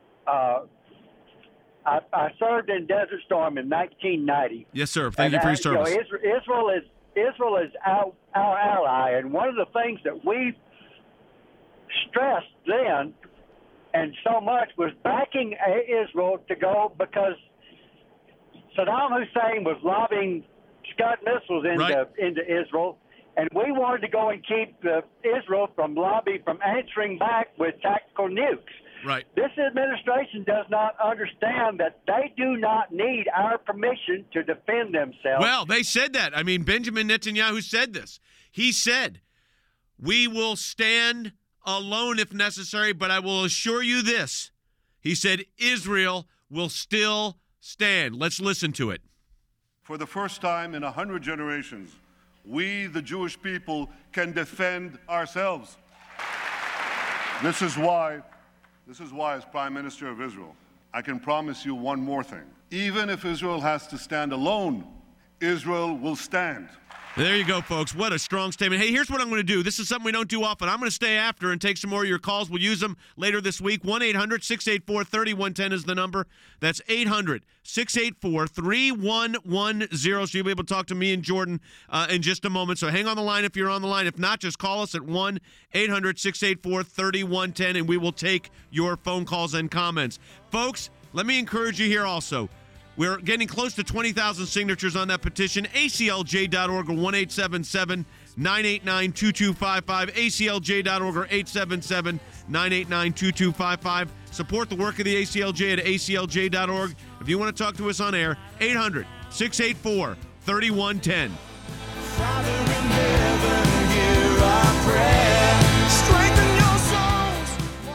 I served in Desert Storm in 1990.
Yes, sir. Thank you for your service.
Israel is our ally, and one of the things that we stressed then, and so much, was backing Israel to go because Saddam Hussein was lobbing Scud missiles into Israel, and we wanted to go and keep Israel from answering back with tactical nukes.
Right.
This administration does not understand that they do not need our permission to defend themselves.
Well, they said that. I mean, Benjamin Netanyahu said this. He said, "We will stand alone if necessary, but I will assure you this." He said, "Israel will still stand." Let's listen to it.
For the first time in 100 generations, we, the Jewish people, can defend ourselves. This is why, as Prime Minister of Israel, I can promise you one more thing. Even if Israel has to stand alone, Israel will stand.
There you go, folks. What a strong statement. Hey, here's what I'm going to do. This is something we don't do often. I'm going to stay after and take some more of your calls. We'll use them later this week. 1-800-684-3110 is the number. That's 800-684-3110. So you'll be able to talk to me and Jordan in just a moment. So hang on the line if you're on the line. If not, just call us at 1-800-684-3110, and we will take your phone calls and comments. Folks, let me encourage you here also. We're getting close to 20,000 signatures on that petition. ACLJ.org or 1-877-989-2255. ACLJ.org or 877-989-2255. Support the work of the ACLJ at ACLJ.org. If you want to talk to us on air, 800-684-3110. Father in heaven, hear our prayer. Strengthen your souls.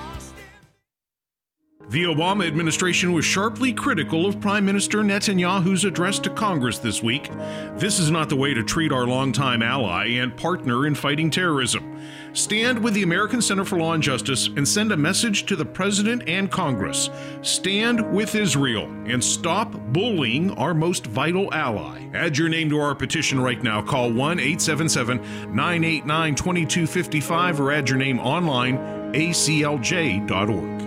The Obama administration was sharply critical of Prime Minister Netanyahu's address to Congress this week. This is not the way to treat our longtime ally and partner in fighting terrorism. Stand with the American Center for Law and Justice and send a message to the President and Congress. Stand with Israel and stop bullying our most vital ally. Add your name to our petition right now. Call 1-877-989-2255 or add your name online, aclj.org.